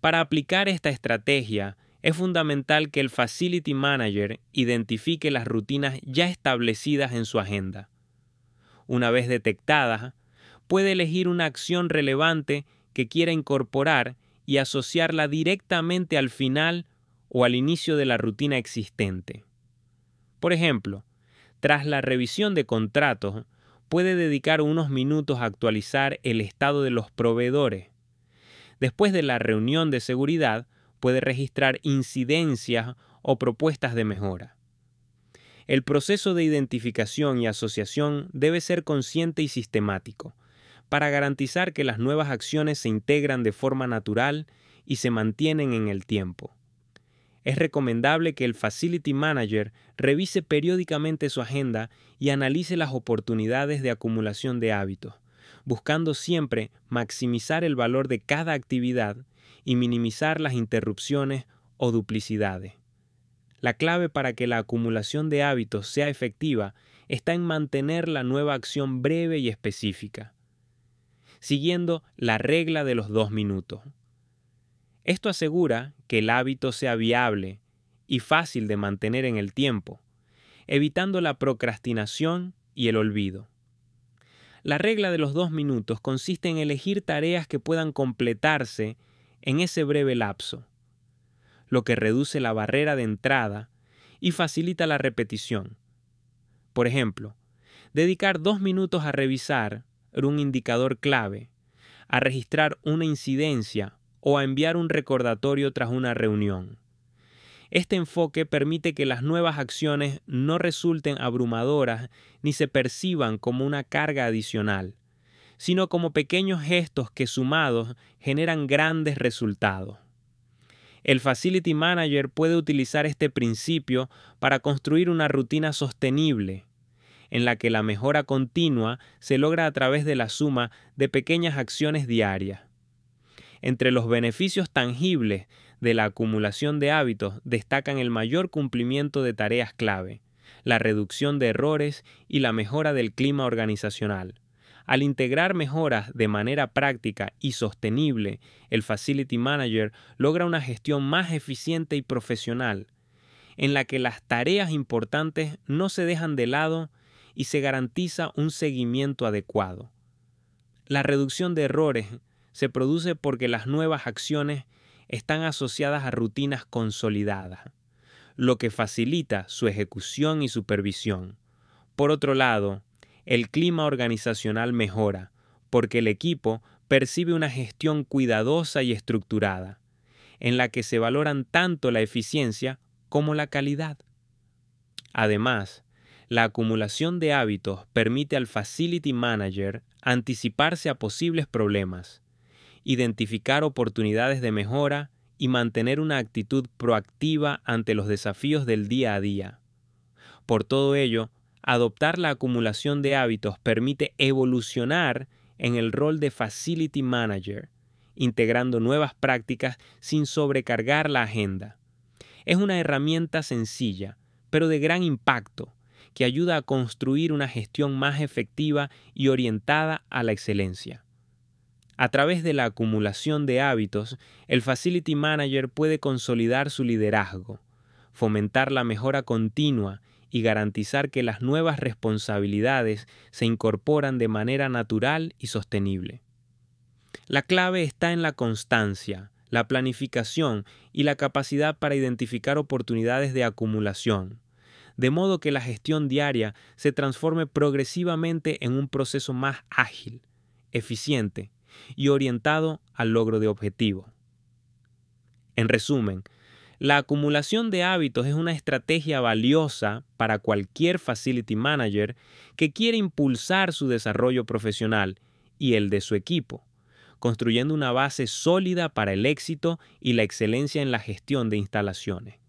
Para aplicar esta estrategia, es fundamental que el Facility Manager identifique las rutinas ya establecidas en su agenda. Una vez detectadas, puede elegir una acción relevante que quiera incorporar y asociarla directamente al final o al inicio de la rutina existente. Por ejemplo, tras la revisión de contratos, puede dedicar unos minutos a actualizar el estado de los proveedores. Después de la reunión de seguridad, puede registrar incidencias o propuestas de mejora. El proceso de identificación y asociación debe ser consciente y sistemático, para garantizar que las nuevas acciones se integran de forma natural y se mantienen en el tiempo. Es recomendable que el Facility Manager revise periódicamente su agenda y analice las oportunidades de acumulación de hábitos, buscando siempre maximizar el valor de cada actividad y minimizar las interrupciones o duplicidades. La clave para que la acumulación de hábitos sea efectiva está en mantener la nueva acción breve y específica, siguiendo la regla de los 2 minutos. Esto asegura que el hábito sea viable y fácil de mantener en el tiempo, evitando la procrastinación y el olvido. La regla de los 2 minutos consiste en elegir tareas que puedan completarse en ese breve lapso, lo que reduce la barrera de entrada y facilita la repetición. Por ejemplo, dedicar 2 minutos a revisar un indicador clave, a registrar una incidencia o a enviar un recordatorio tras una reunión. Este enfoque permite que las nuevas acciones no resulten abrumadoras ni se perciban como una carga adicional, sino como pequeños gestos que sumados generan grandes resultados. El Facility Manager puede utilizar este principio para construir una rutina sostenible, en la que la mejora continua se logra a través de la suma de pequeñas acciones diarias. Entre los beneficios tangibles de la acumulación de hábitos destacan el mayor cumplimiento de tareas clave, la reducción de errores y la mejora del clima organizacional. Al integrar mejoras de manera práctica y sostenible, el Facility Manager logra una gestión más eficiente y profesional, en la que las tareas importantes no se dejan de lado y se garantiza un seguimiento adecuado. La reducción de errores se produce porque las nuevas acciones están asociadas a rutinas consolidadas, lo que facilita su ejecución y supervisión. Por otro lado, el clima organizacional mejora, porque el equipo percibe una gestión cuidadosa y estructurada, en la que se valoran tanto la eficiencia como la calidad. Además, la acumulación de hábitos permite al Facility Manager anticiparse a posibles problemas, identificar oportunidades de mejora y mantener una actitud proactiva ante los desafíos del día a día. Por todo ello, adoptar la acumulación de hábitos permite evolucionar en el rol de Facility Manager, integrando nuevas prácticas sin sobrecargar la agenda. Es una herramienta sencilla, pero de gran impacto, que ayuda a construir una gestión más efectiva y orientada a la excelencia. A través de la acumulación de hábitos, el Facility Manager puede consolidar su liderazgo, fomentar la mejora continua y garantizar que las nuevas responsabilidades se incorporan de manera natural y sostenible. La clave está en la constancia, la planificación y la capacidad para identificar oportunidades de acumulación, de modo que la gestión diaria se transforme progresivamente en un proceso más ágil, eficiente y orientado al logro de objetivos. En resumen, la acumulación de hábitos es una estrategia valiosa para cualquier Facility Manager que quiere impulsar su desarrollo profesional y el de su equipo, construyendo una base sólida para el éxito y la excelencia en la gestión de instalaciones.